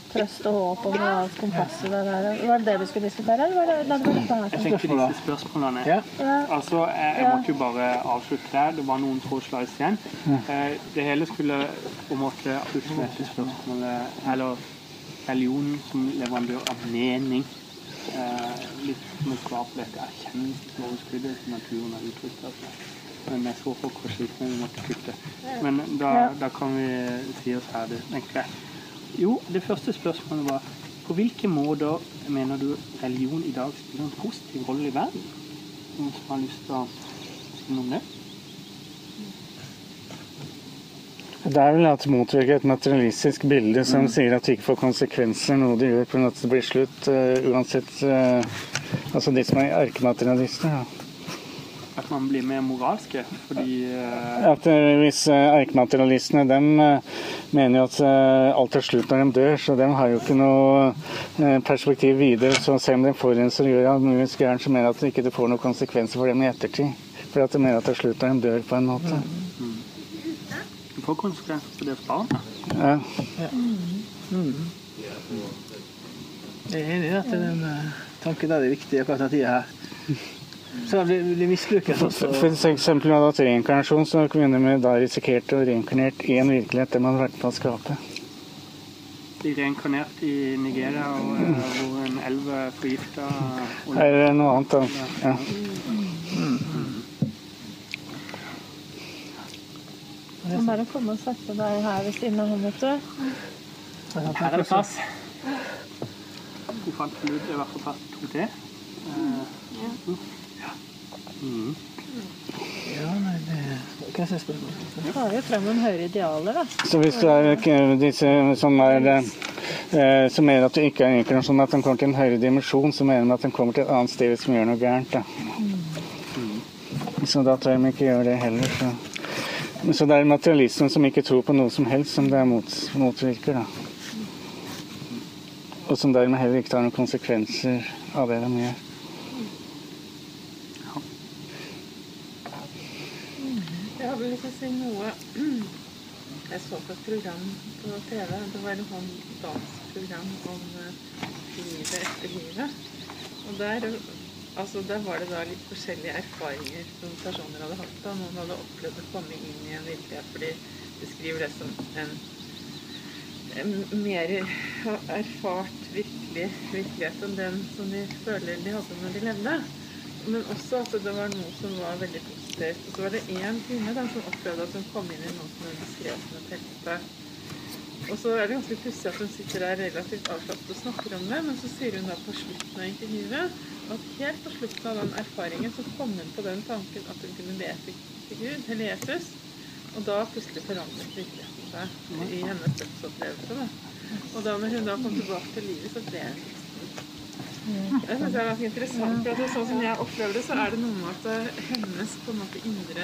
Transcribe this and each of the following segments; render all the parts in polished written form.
trøst og håp og moralsk kompass i det der. Var det det vi skulle diskutere, eller var det dette her? Jeg tenkte disse spørsmålene. Ja. Altså, jeg måtte jo bare avslutte der. Det var noen få slides igjen. Det hele skulle på en måte avslutte med dette spørsmålet, eller religionen som leverandør av mening. Litt som et svar på dette erkjennelsesoverskuddet som naturen har uttrykt av seg. Men jeg så folk var slitne, vi måtte kutte. Men da kan vi si oss ferdig, tenker jeg. Jo, det første spørsmålet var, på hvilke måter mener du religion i dag spiller en positiv rolle i verden? Noen som har lyst til å si noe om det? Det vel at motvirke et materialistisk bilde som sier at det ikke får konsekvenser, noe det gjør på en måte det blir slutt, uansett, altså de som erkematerialister, ja. At man blir mer moralske, fordi... At hvis erkematerialistene, de mener jo at alt er slutt når de dør, så de har jo ikke noe perspektiv videre, så selv om de forurenser og gjør alt mulig gærent, så mener at det ikke får noen konsekvenser for dem i ettertid. For at de mener at det er slutt når de dør på en måte. Det får konsekvenser for deres barn, da. Ja. Jeg er enig i at den tanken er viktig akkurat den tiden her. Så blir misbruket også. For eksempel når det har vært reinkarnasjon, så kunne de da risikert å reinkarnert i en virkelighet de hadde vært på å skape. De reinkarnert i Nigeria, hvor en elv forgiftet... Er det noe annet da? Ja. Du må bare komme og sette deg her ved siden av ham, vet du. Her det plass. Du fant ut det var for plass 2T. Ja, nei, det kan jeg se spørsmål. Du har jo frem noen høyere idealer, da. Så hvis det er disse som mener at det ikke er inkarnasjon, at de kommer til en høyere dimensjon, så mener de at de kommer til et annet sted som gjør noe gærent, da. Så da tror jeg de ikke gjør det heller, så det er materialisten som ikke tror på noe som helst som det motvirker, da. Og som dermed heller ikke tar noen konsekvenser av det de gjør. Jeg hadde lyst til å si noe. Jeg så på et program på TV. Det var et dansprogram om livet etter livet. Og der var det da litt forskjellige erfaringer som personer hadde hatt. Da. Noen hadde opplevd å komme inn i en virkelighet, fordi de skriver det som en mer erfart virkelighet enn den som de føler de hadde når de levde. Men også at det var noe som var veldig positivt. Og så var det en kvinne da, som opplevde at hun kom inn i noe som hun beskrev som et helvete. Og så er det ganske pussig at hun sitter der relativt avslappet og snakker om det, men så sier hun da på slutten av intervjuet at helt på slutten av den erfaringen så kom hun på den tanken at hun kunne be til Gud, eller Jesus, og da plutselig forandret virkeligheten seg i hennes dødsopplevelse. Da. Og da når hun da kom tilbake til livet, så ble hun kristen. Jeg synes det er ganske interessant, for at sånn som jeg opplever det, så er det noe med at hennes på en måte indre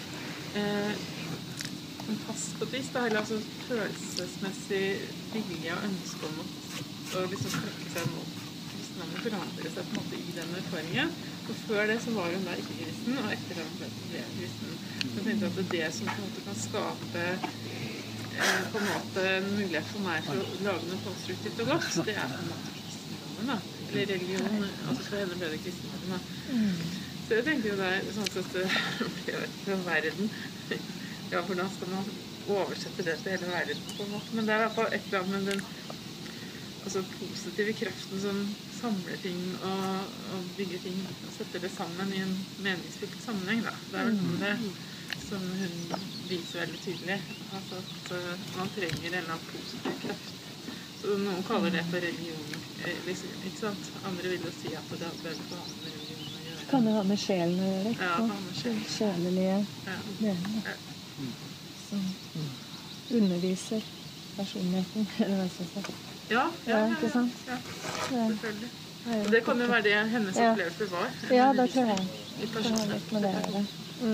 pass på et vis, eller altså følelsesmessig vilje og ønske om å liksom strekke seg mot kristendommen, forandre seg på en måte i den erfaringen. Og før det så var hun da ikke kristen, og etter det ble hun kristen. Så jeg tenkte at det som på en måte kan skape på en måte en mulighet for meg for å lage noe konstruktivt og godt, det er på en måte kristendommen da. Eller religion, altså for henne ble det kristendommen da. Så jeg tenker jo det er sånn at det fra verden, ja, hvordan skal man oversette det til hele verden på en måte, men det er i hvert fall et eller annet med den positive kraften som samler ting og bygger ting og setter det sammen i en meningsfylt sammenheng da. Det er vel noe med det som hun viser veldig tydelig, altså at man trenger en eller annen positiv kraft. Så noen kaller det for religion, liksom, ikke sant? Andre vil jo si at det har veldig med religion å gjøre. Kan det ha med sjelen å gjøre? Ja, det har med sjelen. Sjelelige deler. Som underviser personligheten, eller hva skal jeg si. Ja, ikke sant? Ja, selvfølgelig. Og det kan jo være det hennes opplevelse var. Ja, det tror jeg. Det har litt med det å gjøre.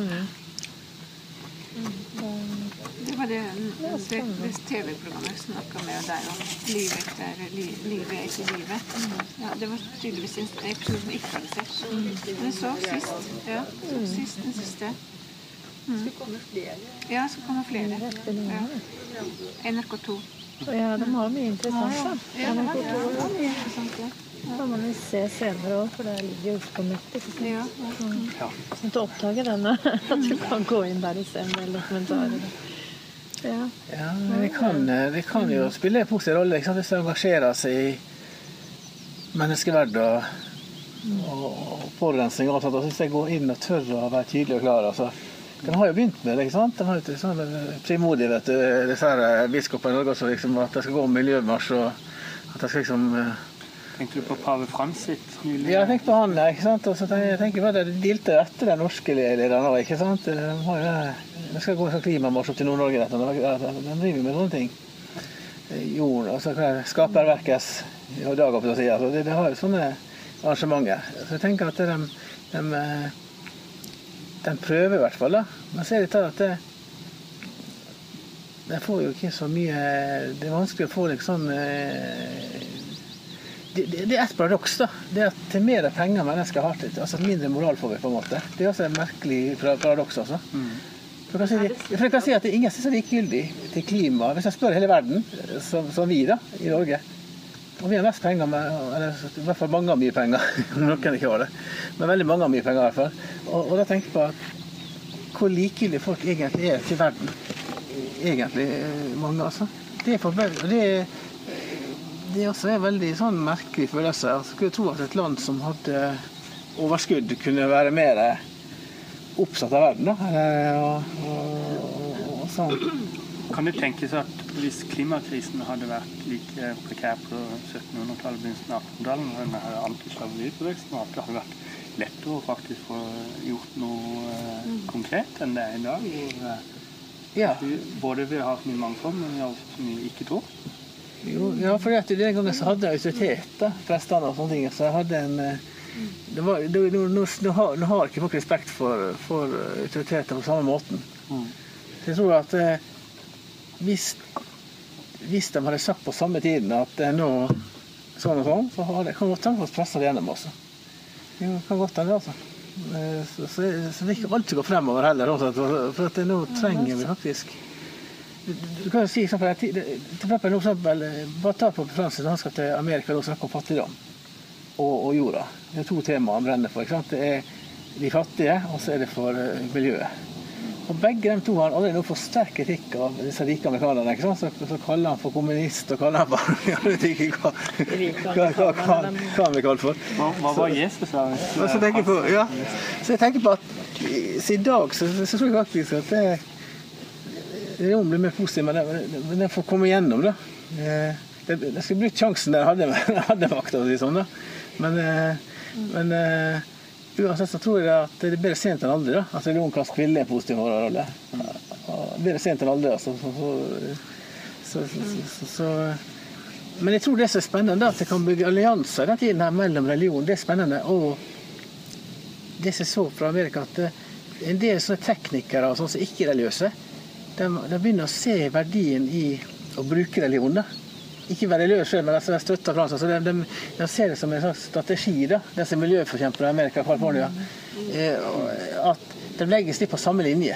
Det var det TV-programmet snakket med deg om livet etter livet. Ja, det var tydeligvis en episode som ikke hadde sett. Men så sist. Ja, den siste. Skal komme flere. Ja, skal komme flere. Ja. NRK2. Ja, de har mye interessant da. Ja, det var mye interessant, ja. Det kan man jo se senere også, for det ligger jo ute på nettet. Ikke sant? Ja. Sånn til å oppdage denne, at du kan gå inn der og se en del dokumentarer. Ja. Ja, men det kan jo spille en positiv rolle, ikke sant? Hvis det engasjerer seg i menneskeverd og forurensning og alt sånt. Hvis jeg går inn og tør å være tydelig og klar, altså. Den har jo begynt med det, ikke sant? Den har jo sånn frimodig, vet du, disse her biskopene i Norge også, liksom, at det skal gå miljømarsj, og at det skal liksom... Tenkte du på Pave Francis nylig? Ja, jeg tenkte på han, ikke sant? Og så jeg tenker på det, de dilter etter den norske lederen også, ikke sant? Det skal gå en sånn klimamarsj opp til Nord-Norge, den driver med sånne ting. Jorden, altså skaperverkes og dager på å si, altså, det har jo sånne arrangementer. Så jeg tenker at de prøver i hvert fall da. Man ser litt at det får jo ikke så mye, det er vanskelig å få liksom det er et paradoks da, det er at til mer penger mennesker har, altså mindre moral får vi på en måte. Det er også en merkelig paradoks også. For jeg kan si at det er ingen som er likegyldig til klima. Hvis jeg spør hele verden, som vi da, i Norge, og vi har mest penger, eller i hvert fall mange har mye penger, noen ikke har det, men veldig mange har mye penger i hvert fall. Og da tenker jeg på at hvor likegyldig folk egentlig er til verden. Egentlig mange, altså. Det også er veldig sånn merkelig følelse. Jeg skulle tro at et land som hadde overskudd kunne være mer oppsatt av verden, da. Og sånn. Kan det tenkes at hvis klimakrisen hadde vært like prekær på 1700-tallet, begynnelsen av 1800-tallet, og denne antislaveribevegelsen, at det hadde vært lettere å faktisk få gjort noe konkret enn det er i dag? Ja. Både ved å ha så mye mangfold, men vi har også så mye ikke tro. Jo, ja, for den gangen så hadde jeg autoritet da, prestene og sånne ting, så jeg hadde nå har ikke folk respekt for autoriteter på samme måten. Så jeg tror at hvis de hadde sagt på samme tiden at det er nå sånn og sånn, så kan godt han få presset det gjennom også. Det kan godt han det altså. Så det ikke alltid går fremover heller, for at nå trenger vi faktisk. Du kan jo si bare ta på Francis når han skal til Amerika og snakke om fattigdom og jorda. Det er to temaer han brenner for, ikke sant? Det er de fattige, og så er det for miljøet. Og begge de to har allerede nå fått sterk kritikk av disse rike amerikanerne, ikke sant? Så kaller han for kommunist, og kaller han for, jeg vet ikke hva han vil kalle for. Hva var Jesus da? Så jeg tenker på at i dag så tror jeg faktisk at det blir mer positivt, men det får komme igjennom da. Det skulle brukt sjansen der hadde makt å si sånn da. Men uansett så tror jeg at det er bedre sent enn aldri da. At religion kan spille en positiv rolle. Bedre sent enn aldri altså. Men jeg tror det som er spennende da, at det kan bygge allianser den tiden her mellom religion. Det er spennende, og det som jeg så fra Amerika, at en del sånne teknikere og sånne som ikke er religiøse, de begynner å se verdien i å bruke religion da. Ikke være religiøs selv, men de støtter Francis. De ser det som en slags strategi da, disse miljøforkjempere i Amerika og California, at de legges litt på samme linje.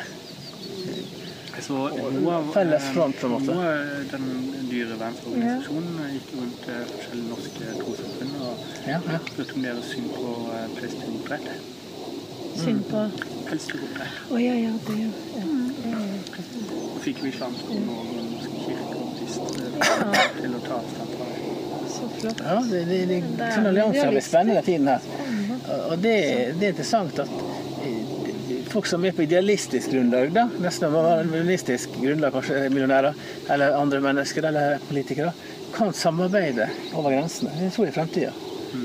Felles front på en måte. Noe den dyrevernsorganisasjonen gikk rundt forskjellige norske trossamfunn og spurte om deres syn på pelsdyroppdrett. Syn på? Pelsdyroppdrett. Ja, det Fikk vi sjanse på noen norske kirker til å ta avstand fra det. Så flott. Ja, det sånne allianser blir spennende tiden her. Og det er interessant at folk som er på idealistisk grunnlag da, nesten idealistisk grunnlag, kanskje millionærer, eller andre mennesker, eller politikere, kan samarbeide over grensene. Det tror jeg i fremtiden.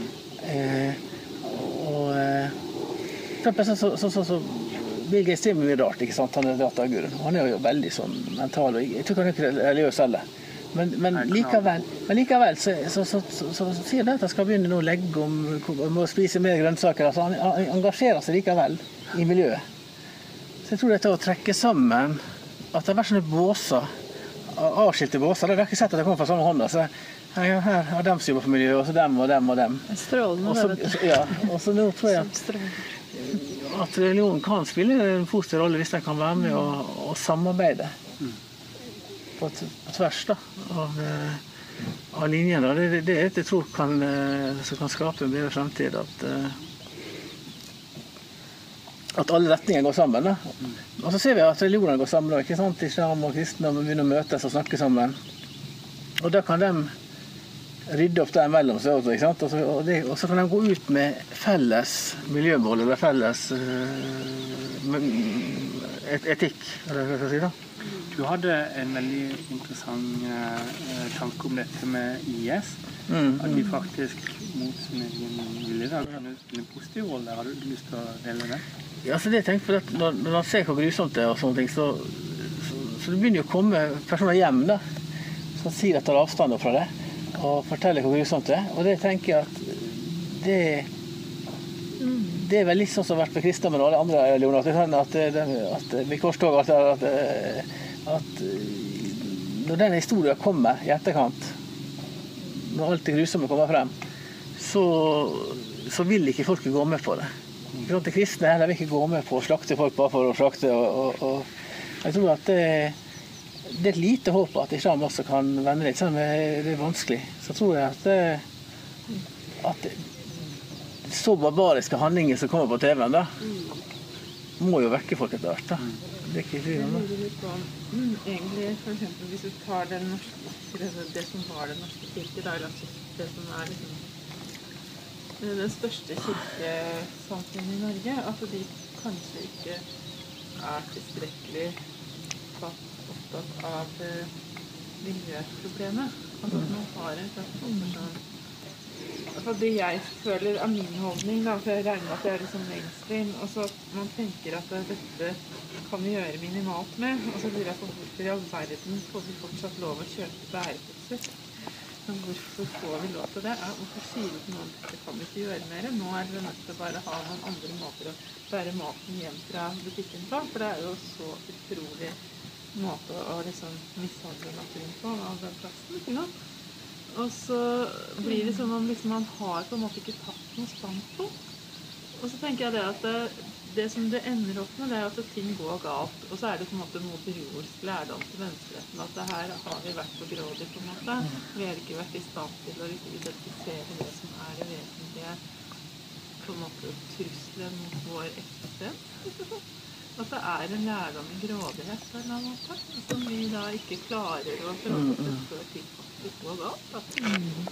For eksempel så Bill Gates er mye rart, ikke sant? Han er dratt av Gud. Han er jo veldig sånn mental, og jeg tror han er ikke religiøs heller. Men likevel så sier han at han skal begynne å legge om å spise mer grønnsaker. Altså, han engasjerer seg likevel i miljøet. Så jeg tror det er å trekke sammen at det har vært sånne båser, avskilte båser. Det har ikke sett at det kommer fra samme hånd. Så her har de som jobber for miljøet, og så dem og dem og dem. Strålende, det vet du. Ja, og så nå tror jeg at religion kan spille en positiv rolle hvis den kan være med og samarbeide. på tvers da, av linjene. Det jeg tror som kan skape en bedre fremtid, at alle retninger går sammen. Da. Og så ser vi at religionene går sammen, ikke sant? Islam og kristendom begynner å møtes og snakke sammen. Og da kan de rydde opp der mellom seg også, ikke sant? Og så kan de gå ut med felles miljømål, eller felles etikk, eller hva skal jeg si da. Du hadde en veldig interessant tanke om dette med IS, at de faktisk mot sin egen vilje da kunne spille en positiv rolle. Har du lyst til å dele det? Ja, så det jeg tenker på at når man ser hvor grusomt det er og sånne ting, så det begynner jo å komme personer hjem da, som sier at tar avstand fra det, og forteller hvor grusomt det er. Og det tenker jeg at det er vel litt sånn som har vært med kristendommen og alle andre religioner, at vi korstog at når den historien kommer i etterkant, når alt det grusomme kommer frem, så vil ikke folk gå med på det. De kristne heller vil ikke gå med på å slakte folk bare for å slakte, og jeg tror at det er et lite håp at islam også kan vende litt, selv om det er vanskelig. Så tror jeg at så barbariske handlinger som kommer på TV-en da, må jo vekke folk etter hvert da. Det er ikke tvil om det. Egentlig, for eksempel, hvis du tar det som var den norske kirke, da, altså det som liksom den største kirkesamfunnet i Norge, at de kanskje ikke tilstrekkelig opptatt av miljøproblemet. Altså at man har en slags det jeg føler av min holdning, da, for jeg regner med at det liksom mainstream, og så at man tenker at dette kan vi gjøre minimalt med, og så lurer jeg på hvorfor i all verden får vi fortsatt lov å kjøpe bærepølser. Men hvorfor får vi lov til det? Hvorfor sier vi til noen at det kan vi ikke gjøre mer? Nå vi nødt til å bare ha noen andre måter å bære maten hjem fra butikken på, for det jo så utrolig måte å liksom mishandle naturen på av den plassen, ikke noe? Og så blir det som om liksom, man har på en måte ikke tatt noe standpunkt. Og så tenker jeg det at det som det ender opp med, det at ting går galt. Og så det på en måte moder jords lærdom til menneskeretten, at det her har vi vært for grådig på en måte. Vi har ikke vært i stand til å identifisere det som det vesentlige på en måte trusselen mot vår eksistens. At det en lærdom i grådighet på en eller annen måte, som vi da ikke klarer å forholde oss før ting faktisk går galt.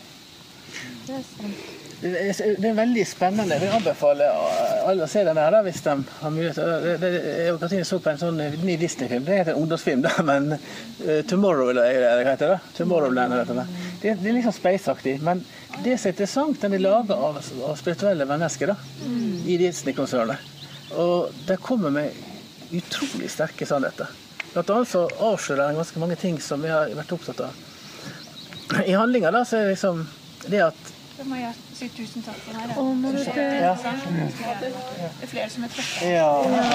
Det veldig spennende. Jeg vil anbefale alle å se den her da, hvis de har mulighet. Jeg og Katrine så på en sånn ny Disney-film. Det heter en ungdomsfilm da, men Tomorrowland heter det. Tomorrowland heter det. Det litt sånn space-aktig, men det som interessant, den laget av spirituelle mennesker da, i Disney-konsernet. Og det kommer med utrolig sterke sannheter. Blant annet så avslører den ganske mange ting som vi har vært opptatt av. I handlinger da, så det liksom det at Da må jeg si tusen takk for meg. Ja. Det flere som trøtte. Ja,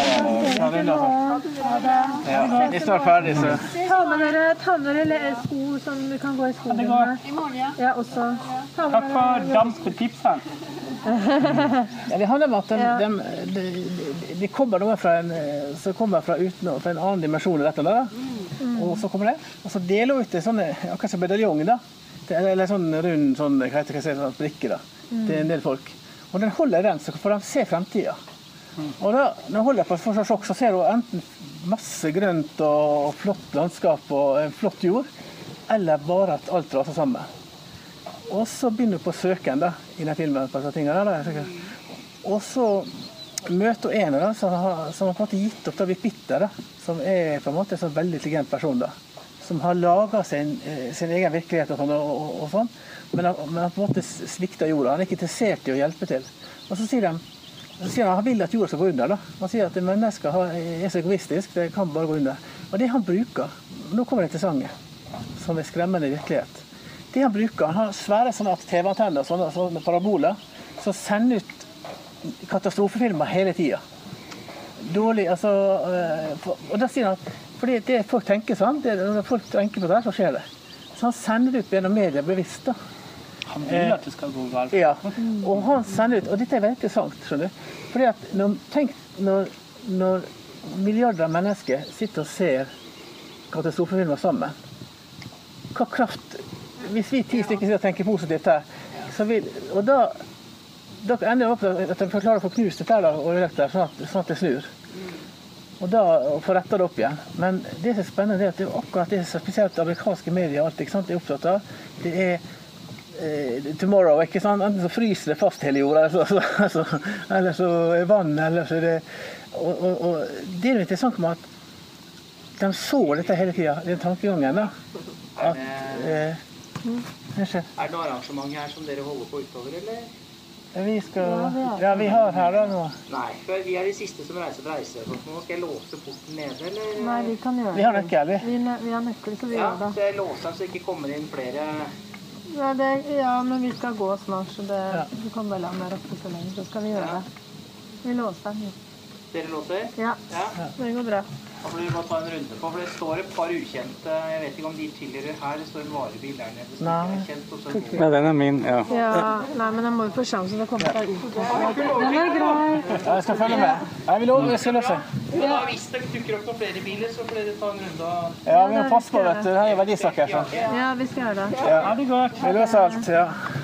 vi er snart ferdig, så Ta med dere sko som du kan gå i skogen med. I morgen, ja. Ja, også. Takk for dampetipsene. Ja, det handler om at de kommer noe fra som kommer fra en annen dimensjon i dette da. Og så kommer det, og så deler ut det sånne, akkurat som medaljong da, eller sånn rund, sånn, jeg vet ikke, sånn brikke da, til en del folk. Og den holder den, så får de se fremtiden. Og da, når de holder på et fortsatt sjokk, så ser du enten masse grønt og flott landskap og en flott jord, eller bare at alt raser sammen. Og så begynner du på søken da, i den filmen på disse tingene der. Og så møter hun en da, som har på en måte gitt opp da, Bitter da, som på en måte en sånn veldig intelligent person da, som har laget sin egen virkelighet og sånn, men han på en måte svikter jorda. Han ikke interessert i å hjelpe til. Og så sier han vil at jorda skal gå under da. Han sier at mennesker så egoistisk, det kan bare gå under. Og det han bruker, nå kommer det interessante, som skremmende virkelighet. Det han bruker, han har svære sånne TV-antenner, sånne paraboler, som sender ut katastrofefilmer hele tiden. Dårlig, altså, og da sier han, fordi det folk tenker sånn, når folk tenker på det, så skjer det. Så han sender ut gjennom media bevisst da. Han vil at det skal gå galt. Ja, og han sender ut, og dette veldig interessant, skjønner du. Fordi at når milliarder av mennesker sitter og ser katastrofefilmer sammen. Hva kraft, hvis vi 10 stykker sitter og tenker positivt her, så og da ender det opp at de forklarer å få knust dette og ødelagt det, sånn at det snur. Og da får retta det opp igjen. Men det som er spennende er at det er akkurat det som spesielt amerikanske medier alltid ikke sant, er opptatt av. Det er tomorrow, ikke sant? Enten så fryser det fast hele jorda, eller så er vann, eller så er det... Og det er interessant med at de så dette hele tiden, den tankegangen da. Er det noe arrangement her som dere holder på utover, eller? Vi har her da nå. Nei, for vi er de siste som reiser fra reise. Nå skal jeg låse porten nede, eller? Nei, vi kan gjøre det. Vi har nøkkel, vi har nøkkel, så vi gjør det. Ja, så jeg låser den så det ikke kommer inn flere... Ja, men vi skal gå snart, så du kan bare la meg oppe så lenge, så skal vi gjøre det. Vi låser den. Dere låser? Ja, det går bra. Da får dere bare ta en runde på, for det står et par ukjente, jeg vet ikke om de tilhører her, det står en varebil der nede. Ja, den er min, ja. Nei, men jeg må jo få sjansen til å komme deg ut. Den er grei. Ja, jeg skal følge med. Jeg skal løse. Ja, hvis det dukker opp noen flere biler, så får dere ta en runde. Ja, vi må passe på, vet du. Det her er verdisaker. Ja, vi skal gjøre det. Ja, det går. Vi løser alt, ja.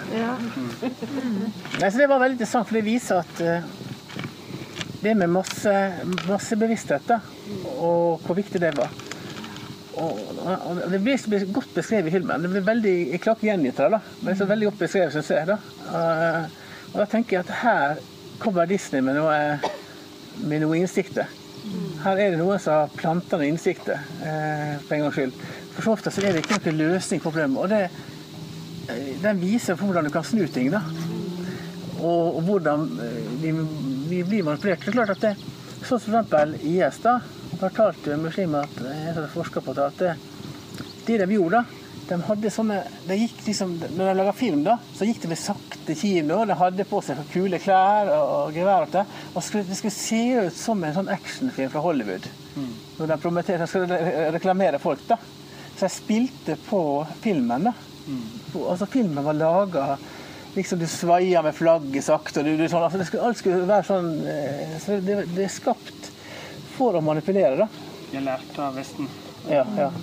Nei, så det var veldig interessant, for det viser at det med massebevissthet da, og hvor viktig det var. Og det ble godt beskrevet i filmen. Det ble veldig, jeg klarer ikke gjengitt det da, men det er så veldig godt beskrevet, synes jeg da. Og da tenker jeg at her kommer Disney med noe innsikter. Her er det noen som har plantet noen innsikter, for en gangs skyld. For så ofte så er det ikke noen løsning på problemet, og den viser hvordan du kan snu ting da. Og hvordan vi blir manipulert. Det er klart at det, sånn som for eksempel IS da, fortalte muslimer at jeg hadde forsket på det, at det de gjorde da, de hadde sånne, det gikk liksom, når de laget film da, så gikk det med sakte kino, de hadde på seg kule klær og gevær og det, og det skulle se ut som en sånn actionfilm fra Hollywood, når de prometterte, de skulle reklamere folk da. Så jeg spilte på filmen da, altså filmen var laget, liksom du svaier med flagget sagt, og sånn, altså alt skulle være sånn, så det er skapt for å manipulere da. Jeg lærte av Vesten. Ja.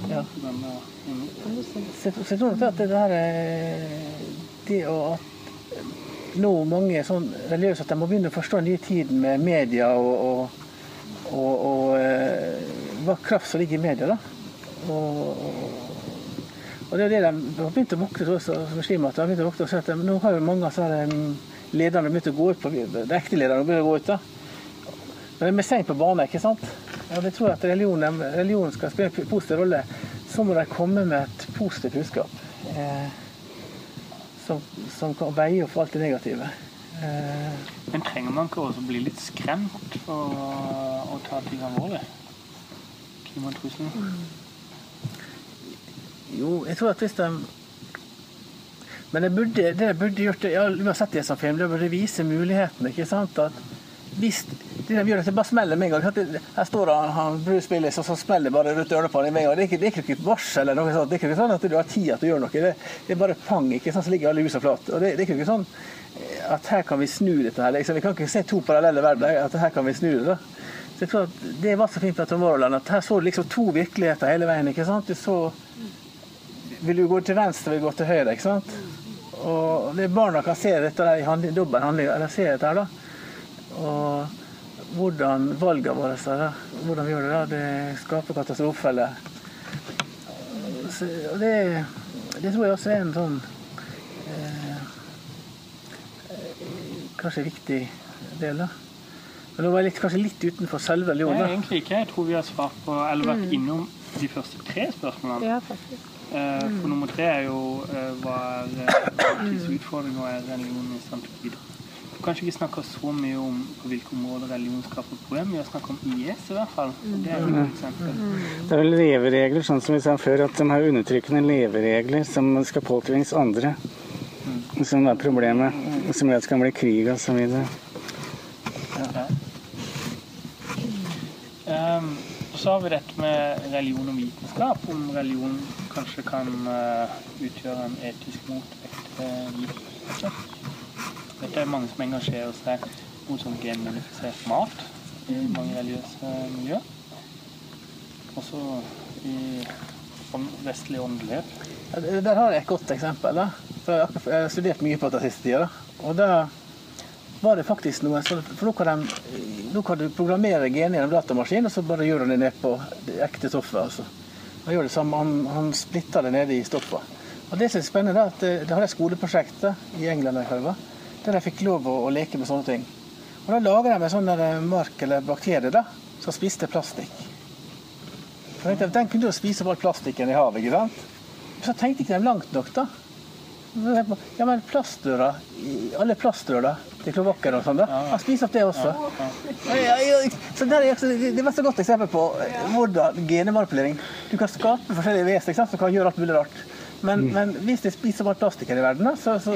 Så jeg tror at det her det å nå mange sånn religiøse at de må begynne å forstå den nye tiden med media og hva kraft som ligger i media da. Og det er det de har begynt å vokte som muslimer, at de har begynt å vokte og si at nå har jo mange av lederne begynt å gå ut på, de ekte lederne begynt å gå ut da. Men det er med seg på bane, ikke sant? Og det tror jeg at religionen skal spille en positiv rolle, så må de komme med et positivt budskap som kan veie opp alt det negative. Men trenger man ikke også bli litt skremt for å ta ting alvorlig? Klimatrusselen? Jo, jeg tror at hvis de... Men det de burde gjort det, vi har sett det som film, det burde vise mulighetene, ikke sant? At hvis det de gjør det, bare smeller med en gang. Her står han Bruce Willis, og så smeller bare rundt ørene på han med en gang. Det er ikke et varsel eller noe sånt. Det er ikke sånn at du har tid til å gjøre noe. Det er bare pang, ikke sant? Så ligger alle huset flat. Og det er ikke sånn at her kan vi snu dette her. Liksom. Vi kan ikke se to parallelle verdener, at her kan vi snu det da. Så jeg tror at det var så fint med Tomorrowland, at her så du liksom to virkeligheter hele veien, ikke sant? Du så... Vil du gå til venstre, vil du gå til høyre, ikke sant? Og det barna kan se dette der i dobbelthandling, eller se dette her da. Og hvordan valget våre da, hvordan vi gjør det da, det skaper katastrofe, eller... Og det tror jeg også er en sånn kanskje viktig del da. Men det var kanskje litt utenfor selve religionen da. Nei, egentlig ikke. Jeg tror vi har svart på, eller vært innom de første 3 spørsmålene. Ja, faktisk. For nummer 3 er jo hva utfordring og religion i stand til å bidra. Kanskje ikke snakker så mye om på hvilke områder religion skaper problem. Vi har snakket om IS i hvert fall. Det er jo et eksempel. Det er vel leveregler, sånn som vi sa før, at de har undertrykkende leveregler som skal påtvinges andre. Som er problemet, som er at det skal bli krig og så videre. Så har vi dette med religion og vitenskap, om religion kanskje kan utgjøre en etisk motvekt til Dette er mange som engasjerer seg mot sånn genmodifisert mat i mange religiøse miljøer. Og så om vestlig åndelighet? Der har jeg et godt eksempel. Da. For jeg har studert mye på det siste tida. Og da var det faktisk noe for nå kan du programmere gener i en datamaskin, og så bare gjør du det ned på det ekte stoffet. Altså. Han gjør det samme, han splitter det nede i stoffet. Og det som er spennende er at det har et skoleprosjekt i England der jeg fikk lov å leke med sånne ting. Og da lager de en sånn mark eller bakterie da, som spiste plastikk. Den kunne jo spise bare plastikken i havet, ikke sant? Så tenkte ikke de langt nok da. Ja, men plastdøra, alle plastdøra til kloakker og sånn da, han spiser opp det også. Så det var så godt eksempel på hvordan genemanipulering. Du kan skape forskjellige vesen, ikke sant, som kan gjøre alt mulig rart. Men hvis de spiser bare plastikken i verden,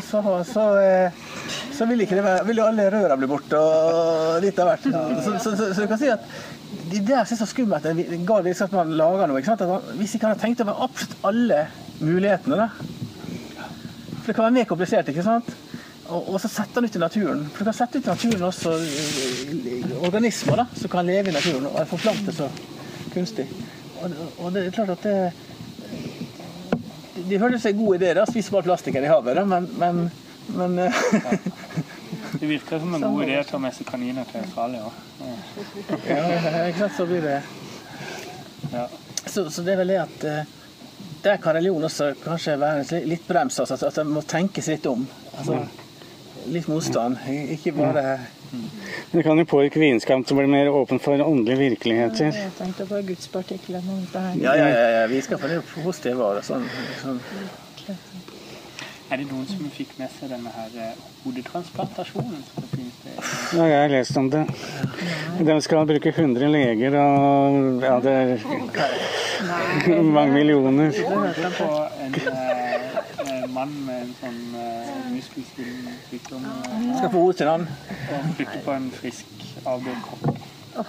så vil jo alle røra bli borte og litt av hvert. Så du kan si at de der er så skummelt at man lager noe, ikke sant? At hvis de kan ha tenkt over absolutt alle mulighetene da. For det kan være mer komplisert, ikke sant? Og så setter den ut i naturen. For du kan sette ut i naturen også organismer da, som kan leve i naturen og forplante så kunstig. Og det er klart at de føler seg gode ideer da, spise bare plastikken i havet da, men Det virker som en god idé til å messe kaniner til Australia. Ja, ikke sant, så blir det. Ja. Så det er vel det at der kan religion også kanskje være litt brems, altså, at de må tenke seg litt om. Altså, litt motstand, ikke bare... Det kan jo påvirke vitenskap til å bli mer åpen for åndelige virkeligheter. Jeg tenkte på gudspartiklene. Ja, vitenskap er jo positiv og sånn. Er det noen som fikk med seg denne her hodetransplantasjonen? Ja, jeg har lest om det. De skal bruke 100 leger, og ja, det er mange millioner. Jeg hørte på en mann med en sånn muskelsvulstsykdom. Skal få hodet til han. Og brukte på en frisk avdød kopp.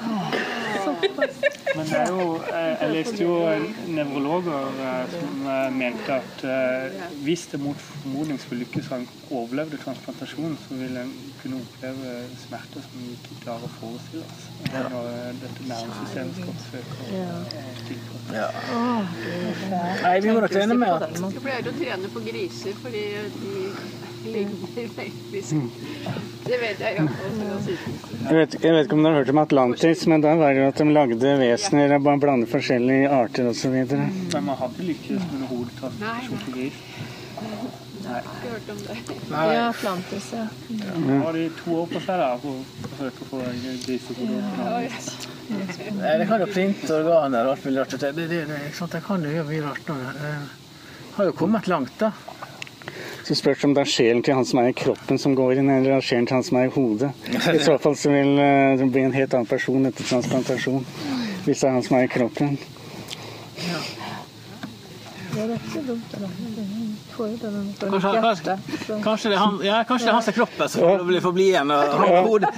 Men det er jo, jeg leste jo nevrologer som mente at hvis det mot formodning skulle lykkes han overlevde transplantasjon, så ville han kunne oppleve smerter som vi ikke klarer å forestille oss. Når dette nervesystemet skal forsøke å Nei, vi må da trene med at... Jeg pleier å trene på griser, fordi de ligner fisk. Det vet jeg Jeg vet ikke om dere har hørt om Atlantis, men da var det at de lagde vesener og bare blandet forskjellige arter og så videre. Men man hadde lykkes med noe hodetransplantasjon på gris. Nei. Ikke hørt om det. Ja, Atlantis, ja. Nå har de 2 år på seg da, for å forsøke å få grisehodet. Det kan jo printe organer og alt mulig rart. Det kan jo gjøre mye rart nå. Det har jo kommet langt da. Så spørs om det er sjelen til han som er i kroppen som går inn, eller sjelen til han som er i hodet. I så fall så vil det bli en helt annen person etter transplantasjon, hvis det er han som er i kroppen. Ja. Det er ikke så dumt, da. Kanskje det er hans kroppen som vil få bli igjen, og hodet.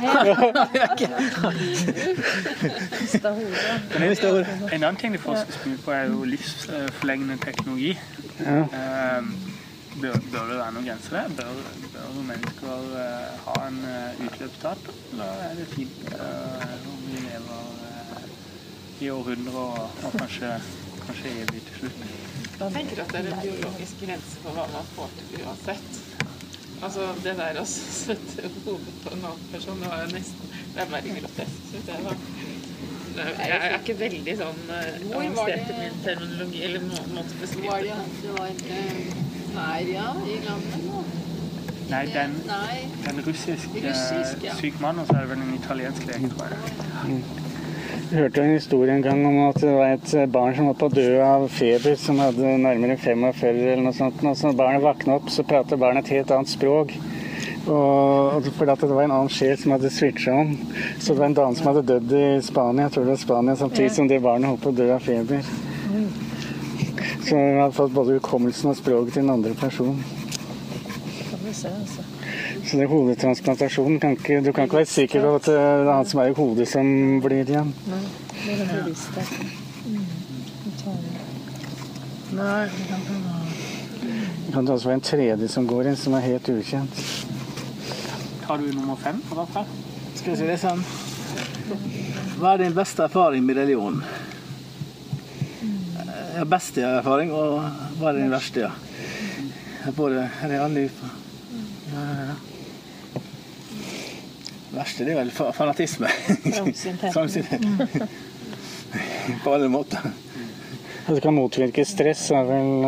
En annen ting det forskes mye på er jo livsforlengende teknologi. Bør det være noen grenser der? Bør mennesker ha en utløpsdato? Eller er det fint om vi lever i århundrer og kanskje evig til slutt? Jeg tenker at det er en biologisk grense for hva man får til uansett. Altså det der å sette hodet på en annen person, det er bare grotesk, synes jeg da. Jeg er ikke veldig sånn avansert i min terminologi, eller måte å beskrive det. Det var her, ja, i landet nå. Nei, den russiske syk mann, og så er det vel en italiensk lege, tror jeg. Jeg hørte en historie en gang om at det var et barn som var på død av feber, som hadde nærmere 45 eller noe sånt. Og så barnet vaknet opp, så pratet barnet et helt annet språk. Og fordi det var en annen sjel som hadde switchet om. Så det var en dame som hadde dødd i Spania, jeg tror det var Spania, samtidig som det barnet holdt på å dø av feber. Så hun hadde fått både hukommelsen og språket til en andre person. Så det er hodetransplantasjonen. Du kan ikke være sikker på at det er han som er i hodet som blir igjen. Nei, det er bevisst det. Nei, Det kan også være en tredje som går inn, som er helt ukjent. Tar du nummer 5 på dette? skal jeg si det sånn. Hva er din beste erfaring med religion? Ja, beste erfaring, og hva den verste, ja. Både her alle ja. Verste, det vel fanatisme. Trangsynthet. På alle måter. Det kan motvirke stress, vel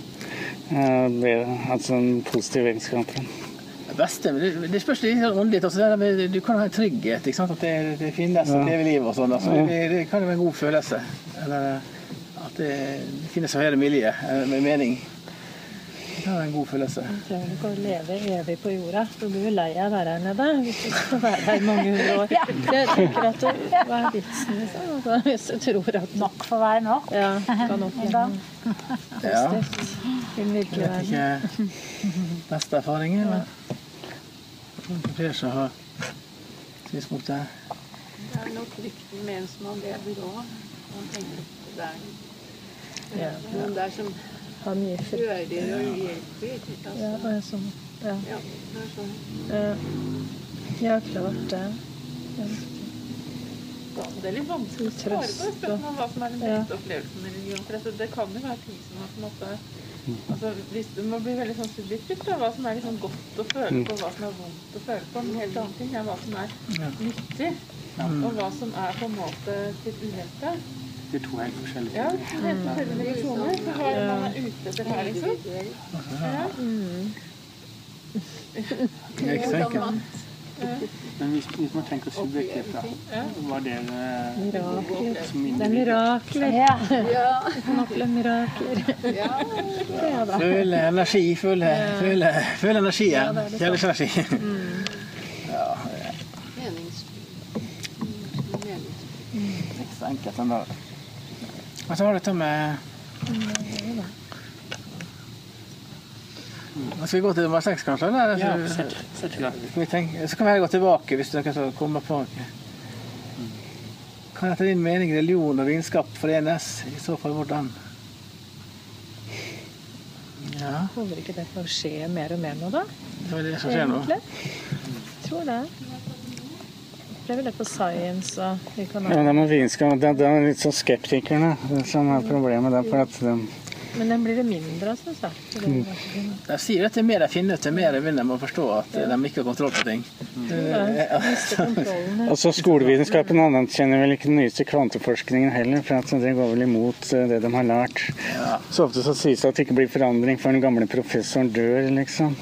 altså en positiv egenskap. Det beste, det spørs litt åndelig. Du kan ha en trygghet, ikke sant? At det finnes et leveliv og sånn. Altså, det kan jo være en god følelse. Eller at det finnes å høre miljø, med mening. Det kan være en god følelse. Du trenger ikke å leve evig på jorda. Du blir jo lei av å være her nede, hvis du skal være her i mange hundre år. Jeg tenker at hva vitsen, liksom? Altså, hvis du tror at nok for hver nok. Ja, skal nok igjen. Positivt. I den virkelige verden. Jeg vet ikke beste erfaringer, men det er flere som har synspunkter. Det nok rykten med en som har det byrået. Man tenker på det noen der som Han gir hører og hjelper, ikke sant? Ja, det er sånn. Ja. Ja, det er sånn. Ja, klart det. Ja. Det er litt vanskelig å svare på spørsmål om hva som den beste opplevelsen med religion. For det kan jo være ting som på en måte... Altså, det må bli veldig sånn subjektivt, hva som liksom godt å føle på, hva som vondt å føle på. Men helt annen ting er hva som nyttig, og hva som på en måte til ulempe. Det er to helt forskjellige. Ja, helt forskjellige reaksjoner. Så har man ute etter her, liksom. Ja. Det er ikke så enkelt. Men hvis man tenker subjektivt da, hva det som Det er mirakler. Ja. Du kan oppleve mirakler. Ja. Føle energi, føle energien. Kjærlighetsenergi. Ja, ikke så enkelt enda. Men så har du det med... Skal vi gå til nummer 6 kanskje? Eller? Ja, sett i gang. Så kan vi gå tilbake hvis dere skal komme på. Kan etter din mening religion og vitenskap forenes? I så fall hvordan? Ja. Håper ikke det får skje mer og mer nå da? Det er det som skjer nå. Jeg tror det. Det er vel det på science og vi kan... Ja, det med vitenskap, det er litt sånn skeptikerne som har problemet der, for at men den blir det mindre, synes jeg. De sier at det mer de finner ut, det mer vinner med å forstå at de ikke har kontroll på ting. Altså skolevitenskapen anerkjenner vel ikke den nyeste kvanteforskningen heller, for at det går vel imot det de har lært. Så ofte så sies det at det ikke blir forandring før den gamle professoren dør, liksom.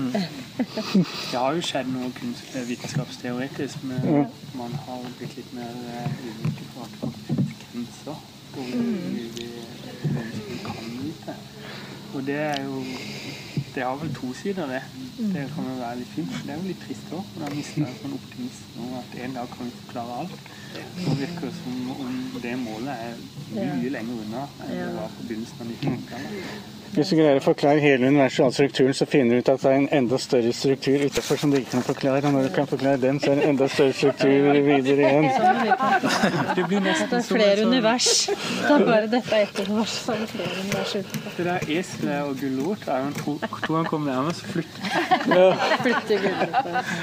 Det har jo skjedd noe vitenskapsteoretisk, men man har blitt litt mer ulykke på at faktisk grenser går i kan vite. Og det er jo, det har vel to sider det. Det kan jo være litt fint, det er jo litt trist også, for da mister jeg sånn optimisme om at en dag kan vi forklare alt. Så virker det som om det målet er mye lenger unna enn det var på begynnelsen av 1900-tallet. Hvis du greier å forklare hele universet og all strukturen, så finner du ut at det er en enda større struktur utenfor som du ikke kan forklare. Og når du kan forklare den, så er det en enda større struktur videre igjen. Det blir nesten det er flere univers. Det er bare dette ett univers, så er det flere univers utenfor. Det der eselet og gulrot, tror han kommer nærmere, så flytter. Flytter gulrot.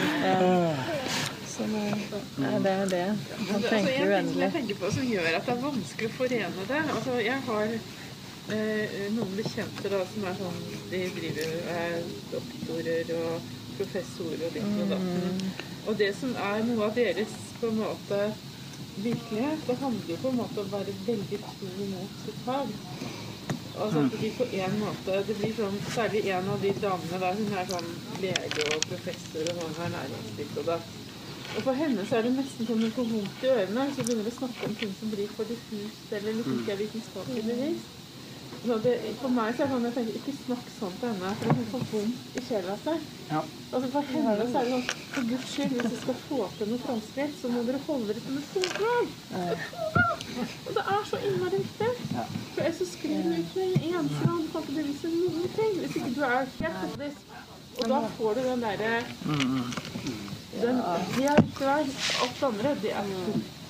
Så det er det. Han tenker uendelig. Jeg tenker på som gjør at det er vanskelig å forene det. Altså, jeg har noen bekjente da, som er sånn, de driver doktorer og professorer og ditt og datten. Og det som er noe av deres på en måte virkelighet, det handler jo på en måte om å være veldig tro mot sitt fag. Altså at de på en måte, det blir sånn, særlig en av de damene der, hun er sånn lege og professor og sånn her næringsdikt og datt. Og for henne så er det nesten sånn hun får vondt i ørene, så begynner vi å snakke om ting som blir for diffust eller liksom ikke er vitenskapelig bevist. Så for meg så er det sånn, jeg tenker, ikke snakk sånn til henne, for hun får vondt i sjela seg. Altså for henne så er det sånn, for Guds skyld, hvis du skal få til noe framskritt, så må dere holde dere til med fotlag. Og det er så innmari viktig. For ellers så skriver du ikke en eneste rad, du kan ikke bevise noen ting, hvis ikke du er helt faktisk. Og da får du den derre, det er viktig vei. Alt andre, det er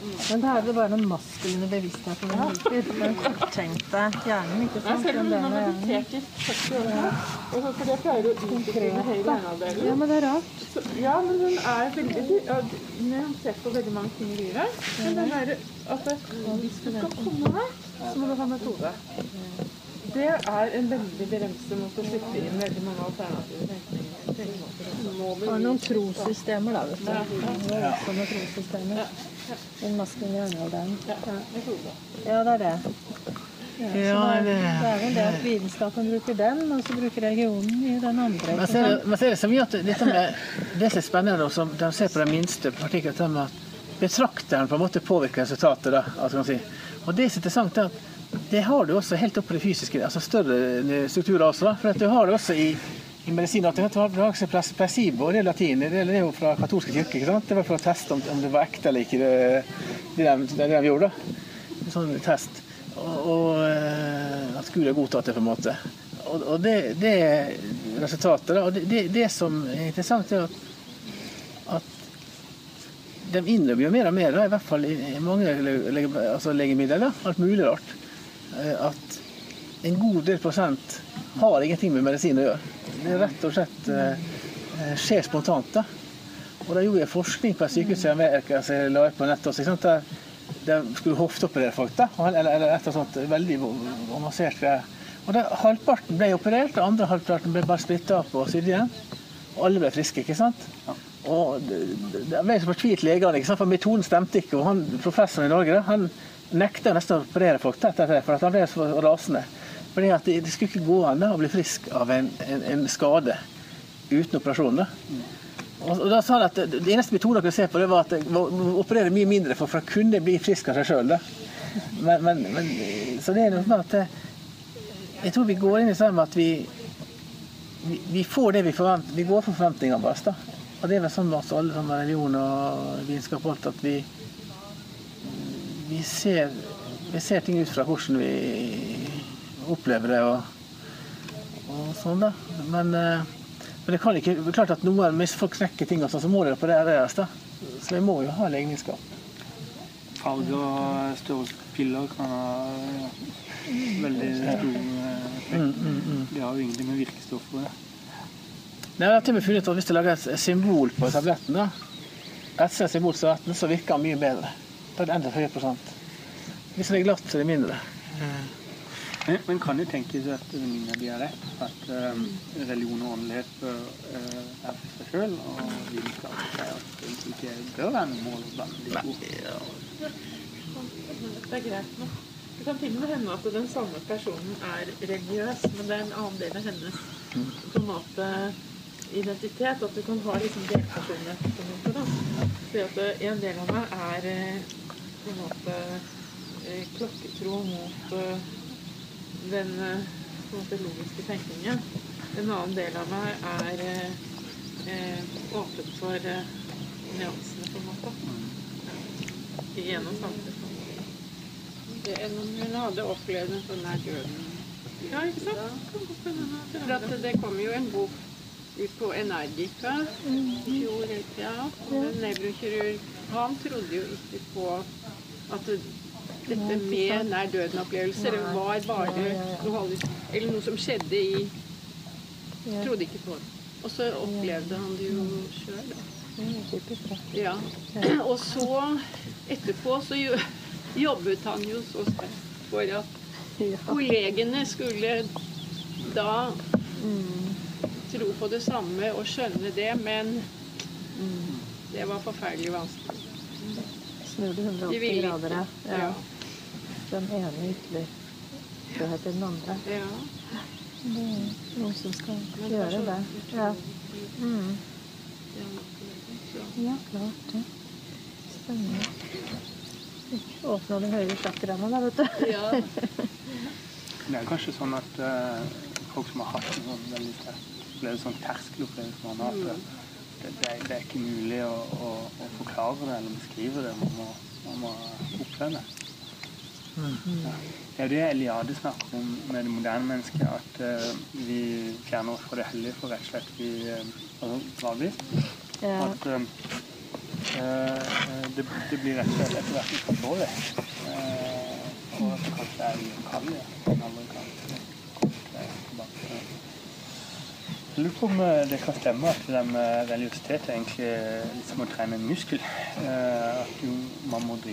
Men da det bare den maskuline bevisstheten den liker. Den korttenkte hjernen, ikke sant? Selv om hun har meditert i 40 år, for det pleier å utvikle høyre hjerneavdeling. Ja, men det rart. Ja, men hun veldig nyansert på veldig mange ting i livet. Men den at hvis du skal komme deg, så må du ha metode. Det en veldig bremse mot å slippe inn veldig mange alternative tenkemåter. Og noen trosystemer da, vet du. Sånne trosystemer. Den maskuline hjerneavdeling. Ja, det det. Ja, det vel det at vitenskapen bruker den, og så bruker religionen i den andre. Men så det så mye at dette med det som spennende, som de ser på den minste partiklet, det med at betrakteren på en måte påvirker resultatet, da, altså kan man si. Og det som interessant at det har du også helt opp på det fysiske, altså større strukturer også, da, for at du har det også i medisin, at du har også placebo, det latin, det jo fra katolske kirke, ikke sant? Det var for å teste om det var ekte eller ikke det de gjorde, da. En sånn test. Og at Gud har godtatt det på en måte. Og det resultatet, da, og det som interessant at de innrømmer jo mer og mer, da, i hvert fall i mange legemidler, da, alt mulig rart, at en god del prosent har ingenting med medisin å gjøre. Det rett og slett skjer spontant, da. Og da gjorde jeg forskning på et sykehus i Amerika som jeg la på nettet også, ikke sant? Der skulle hofteoperere folk, da, eller et eller sånt veldig avansert greier. Og da halvparten ble operert, og andre halvparten ble bare splittet opp og sydd igjen. Og alle ble friske, ikke sant? Og det ble så fortvilt legene, ikke sant? For metoden stemte ikke, og professoren i Norge, da, han nekta nesten å operere folk etter det, for at han ble så rasende. Fordi at det skulle ikke gå an å bli frisk av en skade uten operasjon. Da. Og da sa han at det eneste metoden dere ser på, det var at å operere mye mindre for å kunne bli frisk av seg selv. Da. Men, så det noe med at jeg tror vi går inn i sammen med at vi får det vi forventer, vi går for forventningene våre. Da. Og det vel sånn med oss alle, sånn med religion og vitenskap og alt, at vi ser ting ut fra hvordan vi opplever det og sånn da. Men det kan ikke, det klart at hvis folk knekker ting og sånn, så må det opereres da. Så vi må jo ha legemiddelskap. Farger og størrelse på piller kan ha veldig stor effekt. Det har jo ingenting med virkestoffer å gjøre. Nei, jeg har til og med funnet ut at hvis du lager et symbol på tabletten da, et symbol på tabletten, så virker den mye bedre. Da det enda høyere prosent. Hvis det glatt, så det mindre. Men kan det tenkes at Nina de har rett, at religion og åndelighet for seg selv, og vitenskap at det ikke bør være noe mål blant de to? Det greit nå. Det kan til og med hende at den samme personen religiøs, men det en annen del av hennes på en måte identitet, at du kan ha liksom delpersonlighet på en måte da. Så at en del av meg på en måte klokketro mot den på en måte logiske tenkningen. En annen del av meg åpent for nyansene på en måte. I en og samme person. Hun hadde opplevd en sånn her døden. Ja, ikke sant? For at det kom jo en bok ut på Energica i fjor, en nevrokirurg. Han trodde jo ikke på at dette med nær døden-opplevelser var bare noe som skjedde trodde ikke på det. Og så opplevde han det jo selv. Ja. Og så etterpå så jobbet han jo så sterkt for at kollegene skulle da tro på det samme og skjønne det, men det var forferdelig vanskelig. Snur det 180 grader, ja. Den ene ytterligere til den andre. Ja. Det noen som skal gjøre det. Ja. Ja, klart det. Spennende. Åpner de høyre chakraene da, vet du. Ja. Det kanskje sånn at folk som har hatt en sånn veldig sterk sånn terskelopplevelse man har, det ikke mulig å forklare det eller beskrive det. Man må oppleve det. Det jo det Eliade snakker om med det moderne mennesket, at vi fjerner oss fra det hellige for rett og slett vi gradvis. At Det blir rett og slett etter hvert litt forståelig. Og at det kanskje ukallig. Jeg lurer på om det kan stemme at det med religiøsitet egentlig litt som å trene en muskel. At man må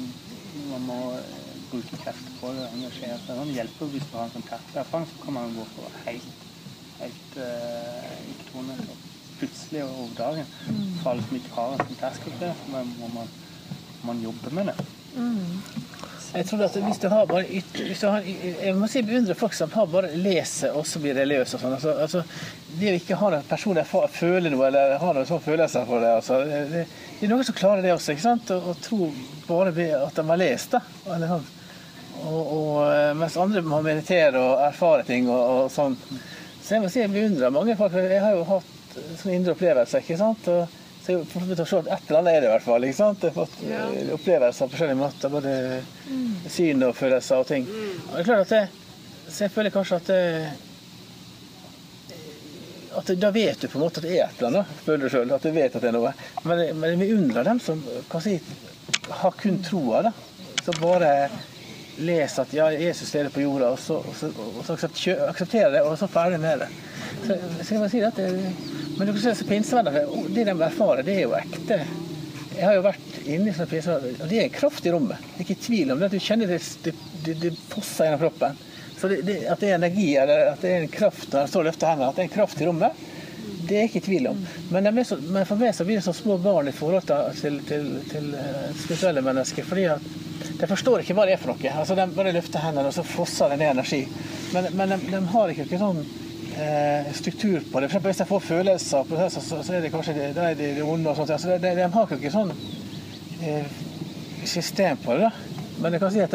bruke krefter på det, engasjere seg. Det hjelper hvis man har en sånn terpelerfaring, så kan man gå for helt ikke-troende. Plutselig over dagen. For alle som ikke har en sånn terskelopplevelse, så må man jobbe med det. Jeg tror at hvis du har bare jeg må si beundre folk som har bare leser og så blir religiøse og sånn. Altså, det å ikke ha en person der føler noe, eller har noen sånn følelser for det, altså, det er noen som klarer det også, ikke sant? Og tro bare ved at de har lest det. Eller sånn. Mens andre må meditere og erfare ting og sånn. Så jeg må si jeg beundrer mange folk. Jeg har jo hatt sånne indre opplevelser, ikke sant? Så jeg får se at et eller annet er det i hvert fall, ikke sant? Jeg har fått opplevelser på forskjellige måter, både syn og følelser og ting. Og det er klart så jeg føler kanskje at da vet du på en måte at det er et eller annet, føler du selv, at du vet at det er noe. Men jeg beundrer dem som kan si, har kun troa da, så bare leser at ja, Jesus lever på jorda, og så aksepterer det, og så ferdig med det. Så jeg må si at men du kan se pinsevenner, det de erfarer, det er jo ekte. Jeg har jo vært inne i sånne pinsevenner, og det er en kraft i rommet. Det er ikke tvil om det, at du kjenner det fosser gjennom kroppen. Så at det er energi, eller at det er en kraft når jeg står og løfter hendene, at det er en kraft i rommet, det er ikke tvil om. Men for meg så blir det så små barn i forhold til spirituelle mennesker, fordi at de forstår ikke hva det er for noe. Altså, de bare løfter hendene, og så fosser det ned energi. Men de har ikke sånn struktur på det. For eksempel hvis de får følelser og prosesser, så er det kanskje det onde og sånt. Altså, de har ikke sånn system på det da. Men jeg kan si at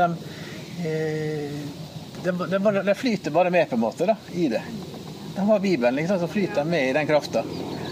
de flyter bare med på en måte da, i det. De har Bibelen, liksom, så flyter med i den kraften.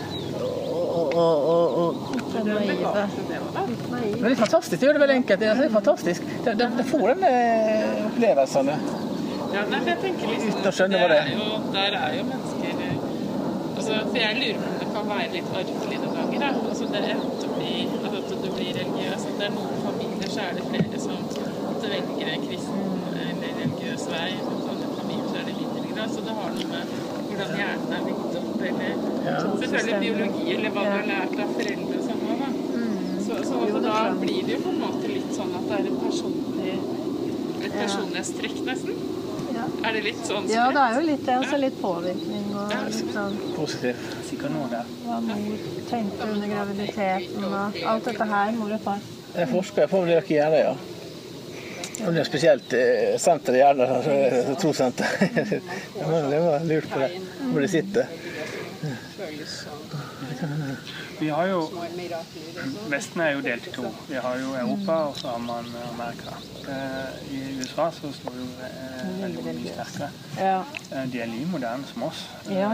Men det er fantastisk, det gjør det veldig enkelt. Det er fantastisk. De får den opplevelsene. Ja, nei, jeg tenker liksom, uten å skjønne hva det er. Der er jo mennesker altså, for jeg lurer på om det kan være litt arvelig noen ganger da. Altså, det er at du blir religiøs, at det er noen familier så er det flere som velger en kristen eller religiøs vei, og andre familier så er det mindre grad, så det har noe med hvordan hjernen er bygd opp, eller selvfølgelig biologi, eller hva du har lært av foreldre og sånn da. Så da blir det jo på en måte litt sånn at det er et personlighetstrekk nesten. Er det litt sånn? Ja, det er jo litt det, og så litt påvirkning og litt sånn positiv. Sikkert noe der. Hva mor tenkte under graviditeten og alt dette her, mor og far. Jeg forsker på om det ikke gjør det, ja. Om det er spesielt senter i hjernen, trosenter. Det var lurt på det, hvor det sitter. Vi har jo, Vesten er jo delt i to. Vi har jo Europa, og så har man Amerika. I USA så står jo veldig mye sterkere. Ja. De er like moderne som oss. Ja.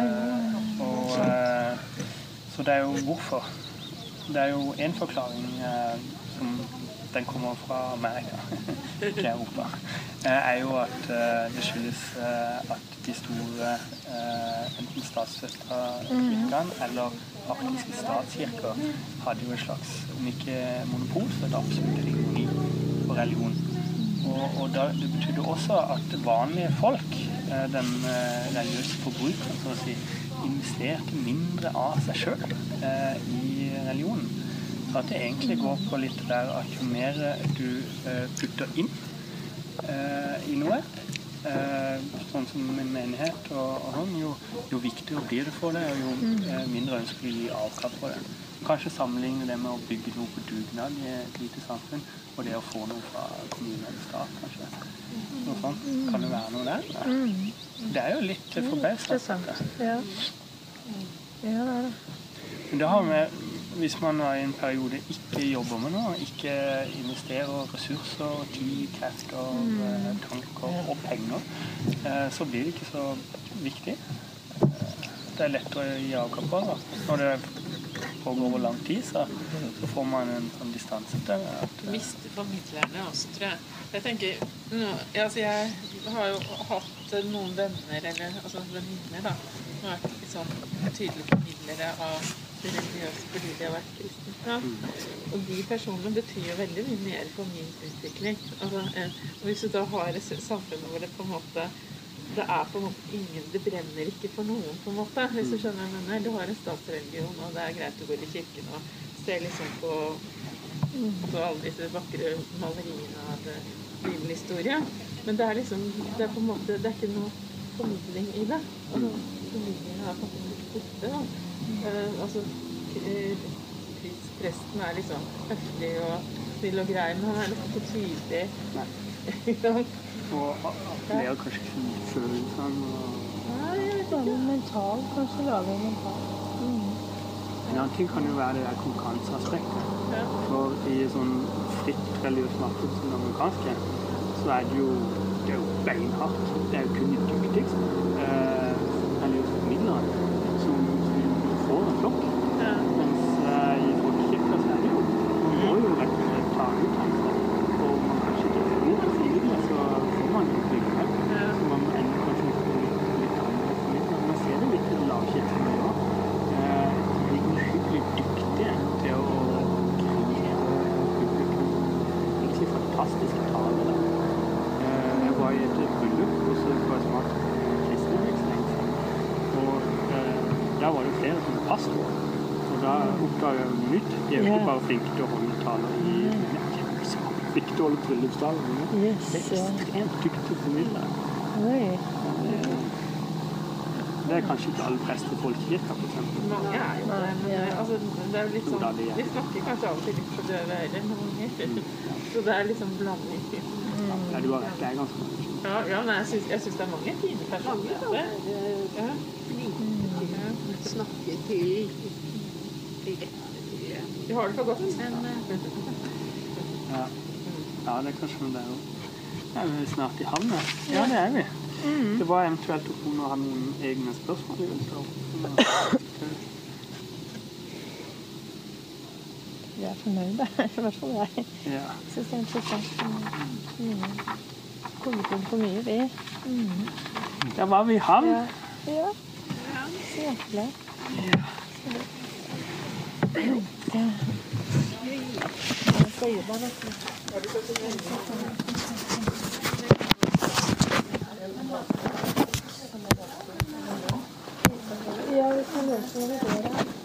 Så det er jo hvorfor. Det er jo en forklaring som den kommer fra Amerika, ikke Europa, er jo at det skyldes at de store enten statsstøtta kirkene eller faktiske statskirker hadde jo et slags, om ikke monopol, så et absolutt hegemoni på religion. Og det betydde også at vanlige folk, den religiøse forbrukeren, så å si, investerte mindre av seg selv i religionen. Så at det egentlig går på litt der at jo mer du putter inn i noe, sånn som en menighet og sånn, jo viktigere blir det for det, og jo mindre ønsker vi å gi avkall på det. Kanskje sammenligne det med å bygge noe på dugnad i et lite samfunn, og det å få noe fra kommunen eller stat, kanskje. Noe sånt. Kan det være noe der? Ja. Det er jo litt forbausende. Ja, det er det. Men det har med hvis man i en periode ikke jobber med noe, ikke investerer ressurser, tid, krefter, tanker og penger, så blir det ikke så viktig. Det er lettere å gi avkall på det. Når det pågår over lang tid, så får man en sånn distanse til det. Mister formidlerne også, tror jeg. Jeg tenker, jeg har jo hatt noen venner, eller altså venninner da, vært liksom tydelige formidlere av det religiøse fordi de har vært kristne. Ja. Og de personene betyr jo veldig mye mer for min utvikling. Altså, hvis du da har et samfunn hvor det på en måte det er på en måte ingen, det brenner ikke for noen på en måte, hvis du skjønner hva jeg mener. Du har en statsreligion, og det er greit å gå i kirken og se liksom på alle disse vakre maleriene av bibelhistorie. Men det er liksom, det er på en måte, det er ikke noe formidling i det. Altså, formidlingen er på en måte litt borte, da. Altså, presten er liksom høflig og snill og grei, men han er liksom ikke tydelig. Og appellerer kanskje ikke følelsene. Nei, jeg vet ikke. Mental, kanskje lager mental. En annen ting kan jo være det der konkurranseaspektet. For i sånn fritt religiøst marked som det amerikanske, så er det jo beinhardt. Det er jo kun de dyktigste religiøse formidlere som får en flokk. Mens i folkekirka så er det jo, man må jo rett og slett ta utdannelse. Og man kanskje ikke får god formidler, så får man jo likevel. Så man ender kanskje litt andre formidler. Man ser det litt i lavkirken nå. De er uhyggelig dyktige til å kreere publikum. Egentlig fantastiske taler. Jeg var i et bryllup, og så var jeg smart kristne eksellenser. Og der var det flere som pastorer. Og da oppdaget jeg noe nytt. De er jo ikke bare flinke til å holde taler i flinke til å holde bryllupstaler. Det er ekstremt dyktige formidlere. Det er kanskje ikke alle prester i folkekirka, for eksempel. Mange er jo det, men altså, det er jo litt sånn, de snakker kanskje av og til litt på døve ører, men så det er liksom blanding. Ja, du har rett, det er ganske mange. Ja, men jeg synes det er mange fine personer. Snakke til Vi har det for godt. Ja, det er kanskje det er jo. Er vi snart i havn? Ja, det er vi. Det var eventuelt om hun har noen egne spørsmål vi vil ta opp. Jeg er fornøyd, i hvert fall jeg. Ja. Synes det er interessant. Kommet inn for mye, vi. Der var vi i havn. Ja. Så hjertelig. Jeg skal gi deg dette. Ja, vi kan løse det.